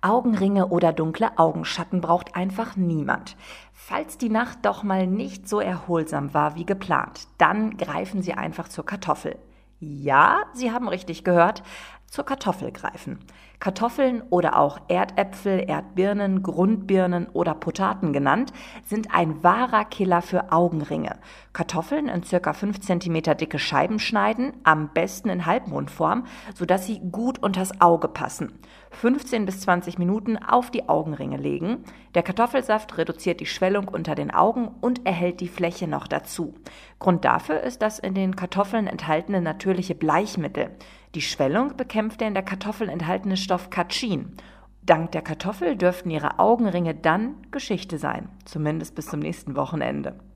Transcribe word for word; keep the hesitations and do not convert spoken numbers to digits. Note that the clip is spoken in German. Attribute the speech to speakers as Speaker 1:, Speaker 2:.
Speaker 1: Augenringe oder dunkle Augenschatten braucht einfach niemand. Falls die Nacht doch mal nicht so erholsam war wie geplant, dann greifen Sie einfach zur Kartoffel. Ja, Sie haben richtig gehört, zur Kartoffel greifen. Kartoffeln oder auch Erdäpfel, Erdbirnen, Grundbirnen oder Potaten genannt, sind ein wahrer Killer für Augenringe. Kartoffeln in circa fünf Zentimeter dicke Scheiben schneiden, am besten in Halbmondform, sodass sie gut unters Auge passen. fünfzehn bis zwanzig Minuten auf die Augenringe legen. Der Kartoffelsaft reduziert die Schwellung unter den Augen und erhält die Fläche noch dazu. Grund dafür ist das in den Kartoffeln enthaltene natürliche Bleichmittel. Die Schwellung bekämpft der in der Kartoffel enthaltene Stoff Kachin. Dank der Kartoffel dürften Ihre Augenringe dann Geschichte sein, zumindest bis zum nächsten Wochenende.